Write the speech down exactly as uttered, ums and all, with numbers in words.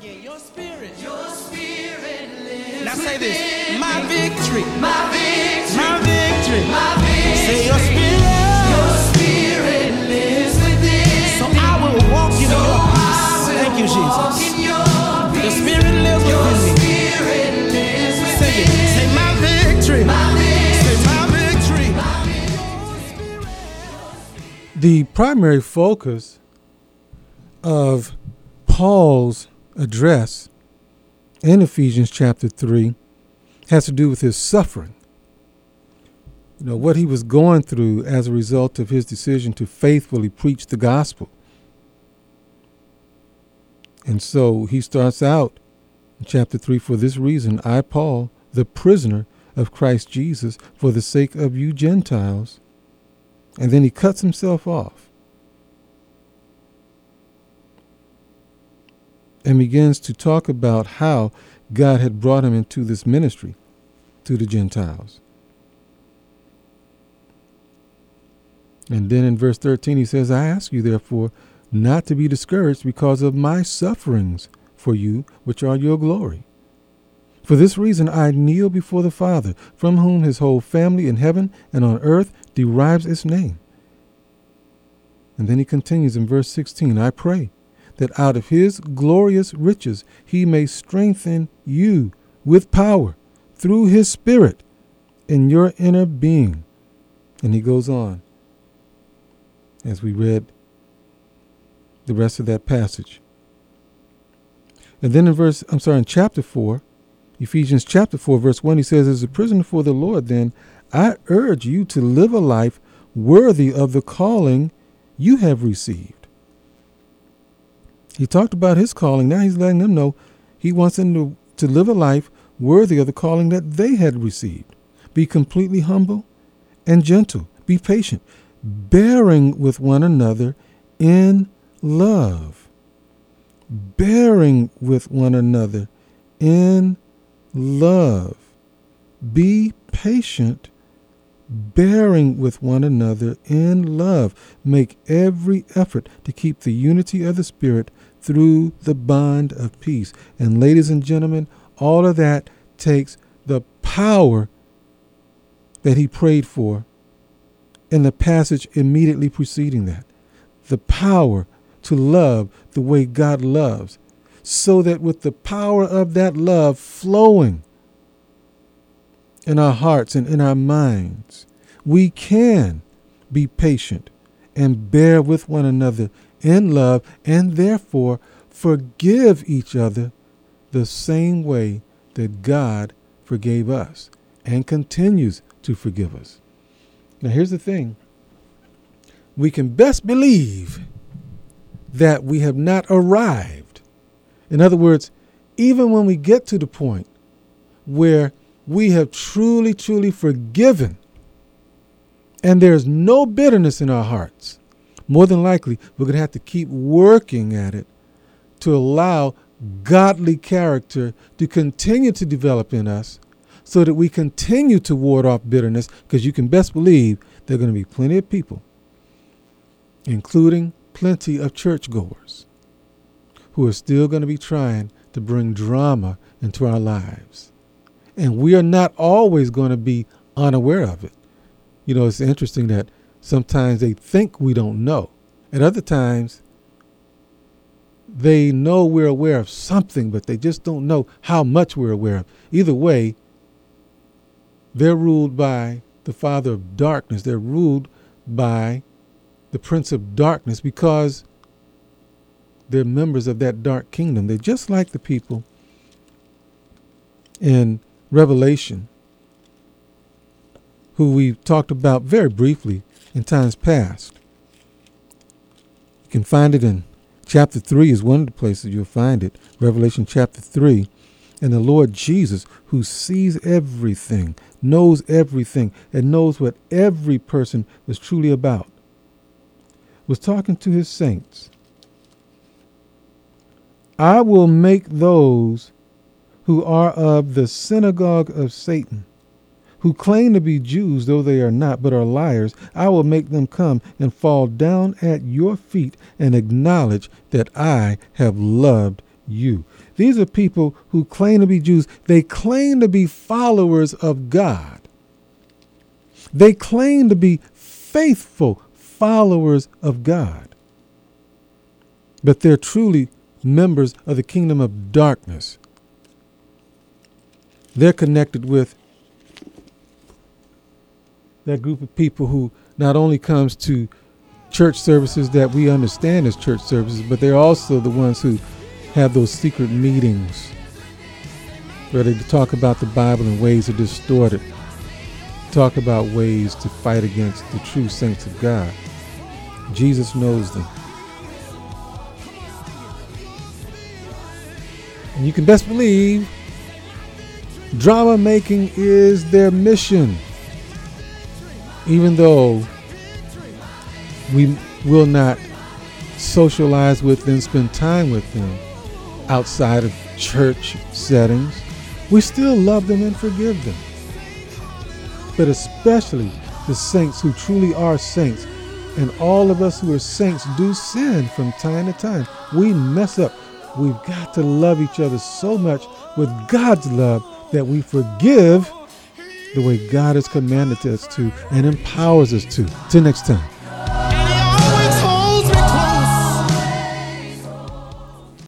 again. Your spirit. Your spirit lives. Now say within this. My me. victory. My victory. My victory. My victory. Say your spirit. Your spirit lives within So me. I will walk in So your I peace. will Thank you, walk Jesus. in your peace. The spirit lives Your within me. spirit lives within Say it. Say my victory. My victory. Say my victory. The primary focus of Paul's address in Ephesians chapter three has to do with his suffering. You know, what he was going through as a result of his decision to faithfully preach the gospel. And so he starts out in chapter three, for this reason, I, Paul, the prisoner of Christ Jesus, for the sake of you Gentiles. And then he cuts himself off and begins to talk about how God had brought him into this ministry to the Gentiles. And then in verse thirteen, he says, I ask you, therefore, not to be discouraged because of my sufferings for you, which are your glory. For this reason I kneel before the Father, from whom his whole family in heaven and on earth derives its name. And then he continues in verse sixteen, I pray that out of his glorious riches he may strengthen you with power through his Spirit in your inner being. And he goes on as we read the rest of that passage. And then in verse, I'm sorry, in chapter four, Ephesians chapter four, verse one, he says, as a prisoner for the Lord, then I urge you to live a life worthy of the calling you have received. He talked about his calling. Now he's letting them know he wants them to, to live a life worthy of the calling that they had received. Be completely humble and gentle. Be patient, bearing with one another in love. Bearing with one another in love. Be patient, bearing with one another in love. Make every effort to keep the unity of the Spirit through the bond of peace. And ladies and gentlemen, all of that takes the power that he prayed for in the passage immediately preceding that. The power to love the way God loves, so that with the power of that love flowing in our hearts and in our minds, we can be patient and bear with one another in love, and therefore forgive each other the same way that God forgave us and continues to forgive us. Now here's the thing. We can best believe that we have not arrived. In other words, even when we get to the point where we have truly, truly forgiven and there's no bitterness in our hearts, more than likely we're going to have to keep working at it to allow godly character to continue to develop in us so that we continue to ward off bitterness, because you can best believe there are going to be plenty of people, including plenty of churchgoers, who are still going to be trying to bring drama into our lives. And we are not always going to be unaware of it. You know, it's interesting that sometimes they think we don't know. At other times, they know we're aware of something, but they just don't know how much we're aware of. Either way, they're ruled by the father of darkness. They're ruled by the prince of darkness because they're members of that dark kingdom. They're just like the people in Revelation, who we've talked about very briefly in times past. You can find it in chapter three is one of the places you'll find it. Revelation chapter three. And the Lord Jesus, who sees everything, knows everything, and knows what every person is truly about, was talking to his saints. I will make those who are of the synagogue of Satan, who claim to be Jews, though they are not, but are liars, I will make them come and fall down at your feet and acknowledge that I have loved you. These are people who claim to be Jews. They claim to be followers of God. They claim to be faithful followers of God. But they're truly members of the kingdom of darkness. They're connected with that group of people who not only comes to church services that we understand as church services, but they're also the ones who have those secret meetings where they talk about the Bible in ways that distort it, talk about ways to fight against the true saints of God. Jesus knows them. And you can best believe drama making is their mission. Even though we will not socialize with them, spend time with them outside of church settings, we still love them and forgive them. But especially the saints who truly are saints, and all of us who are saints do sin from time to time. We mess up. We've got to love each other so much with God's love that we forgive the way God has commanded us to and empowers us to. Till next time.